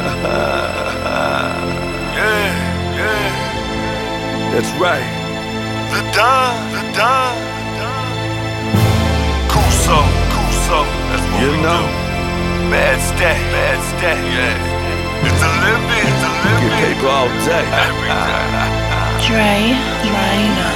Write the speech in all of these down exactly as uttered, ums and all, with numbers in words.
Yeah, yeah. That's right. The Don, the Don, the Don. Kuso, Kuso. That's what You we know. do. Mad stack, mad stack. Yeah. It's a living, it's a living. Get paper all day. Every day. Dre, Lina.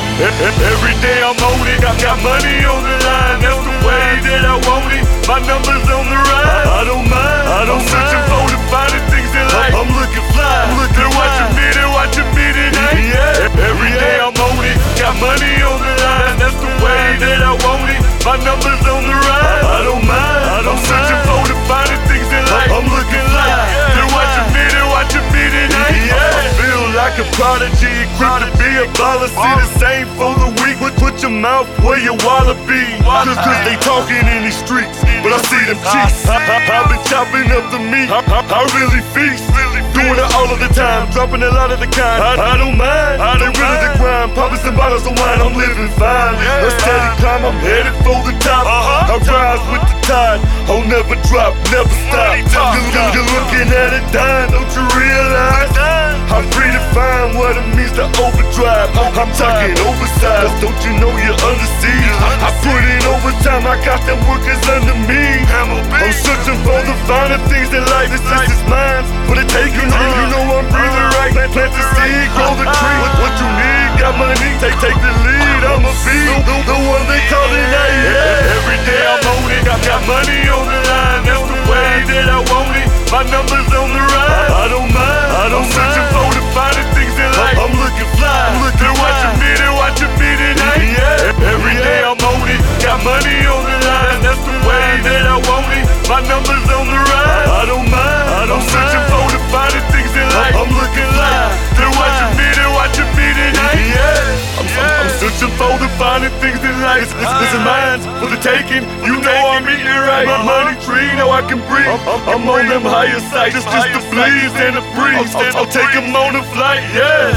Every day I'm on it, I got money on the line. That's the way that I want it. My numbers on the rise. I don't mind, I don't I'm searching for the finer things in life. I'm looking fly, I'm looking they're watching me, they're watching me tonight. Yeah. Every day I'm on it, got money on the line. That's the way that I want it. My numbers on the rise. I don't mind, I don't I'm searching for the finer things in life. I'm looking fly, they're watching me, they're watching me tonight. Yeah. I feel like a prodigy, equipped to be a baller. See the same for the week. Put, put your mouth where your wallet be. Cause, cause they talking in these streets, but I see them cheeks. I, I, I've been chopping up the meat. I, I, I really feast. Doing it all of the time, dropping a lot of the kind. I, I don't mind. I don't really the grind. Popping some bottles of wine, I'm living fine. A steady climb, I'm headed for the top. I rise with the tide. I'll never drop, never stop. You're, you're looking at it dying, don't you realize? I'm free to find what it means to overdrive. I'm talking oversized, don't you know you're under siege? I put in overtime, I got them workers under me. I'm searching for the finer things in life. This, this is mine for the taking. You know I'm breathing right. Plant the seed, grow the tree. What, what you need? Got money, take take the lead. I'ma be the, the one they call it. Yeah. Every day I'm on it, I got money on the line. That's the way that I want it. My numbers on the rise. I don't mind, I don't I'm searching for the finer things in life. I'm looking fly, I'm looking they're watching me, they're watching me tonight. Yeah. Every day I'm on it, got money on the line. That's the way that I want it. My numbers on the rise. I don't mind, I don't I'm searching for the finer things in life. I'm looking fly, they're watching me, they're watching me tonight. Yeah. I'm, I'm, I'm searching for the finer things in life. This, this, this is mine for the taking. You know I'm eating right. My money tree, now I can breathe. I'm, I'm on them higher sights, just, just the please and the breeze. I'll, I'll take them on a flight, yeah.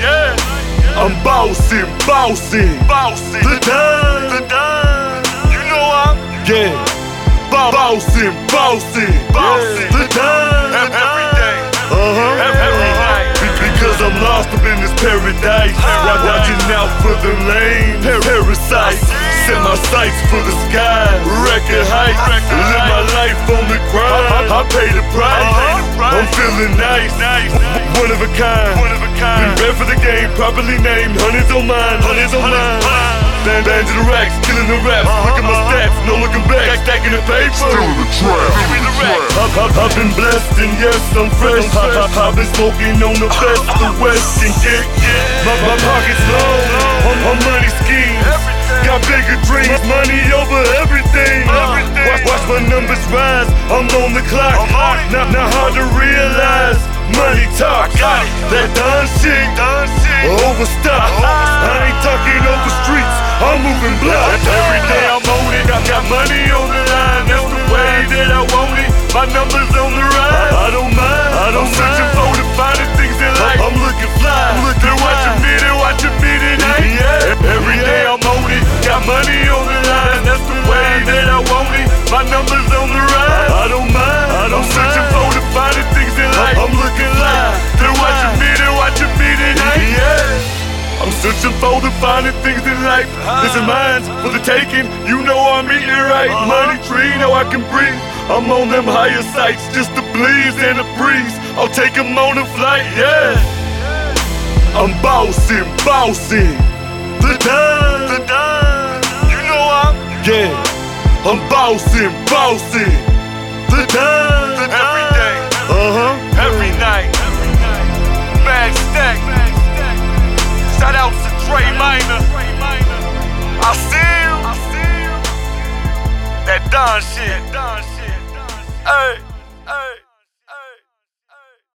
I'm bossing, bossing, bossing. The Don, the Don. You know I'm, yeah. Bossing, bossing, bossing. The Don, every day, uh-huh, every night. Because I'm lost up in this paradise. Watching out for the lame parasites. Set my sights for the sky, record height. Live my life on the grind. I pay the price. I'm feeling nice, one of a kind. Been bred for the game, properly named. Hundreds on mine, hundreds on mine. Band, band to the racks, killing the raps. Look at my stats, no looking back. Stacking the paper, still in the trap. I've, I've, I've been blessed and yes, I'm fresh. I, I, I've been smoking on the best, the west and get. My, my pockets long, on my money scheme. Got bigger dreams, money over everything. Watch, watch my numbers rise, I'm on the clock. Not, not hard to realize, money talk. That Don shit, overstock. I ain't talking over streets, I'm moving blocks. Every day I'm on it, I got money on the line. That's the way that I want it. My numbers on the rise. I don't mind, I don't I'm searching for the finer things in life. I'm looking fly, I'm looking they're watching me, they're watching me tonight. Yeah. Every day I'm on it, got money on the line. That's the way that I want it. My numbers on the rise. I don't mind, I don't I'm searching for the finer things in life. I'm looking fly, they're watching me, they're watching me tonight. Yeah. I'm searching for the finer things in life. This is mine for the taking. You know I'm eating right. Money tree, now I can breathe. I'm on them higher sights, just the bleeds and the breeze. I'll take them on a flight, yeah. I'm bossing, bossing. The Don, the Don. You know I'm, yeah. I'm bossing, bossing. The Don, the Don. Every day, uh-huh, every night. Mad stack. Shout out to Dre Minor. I see you. That Don shit.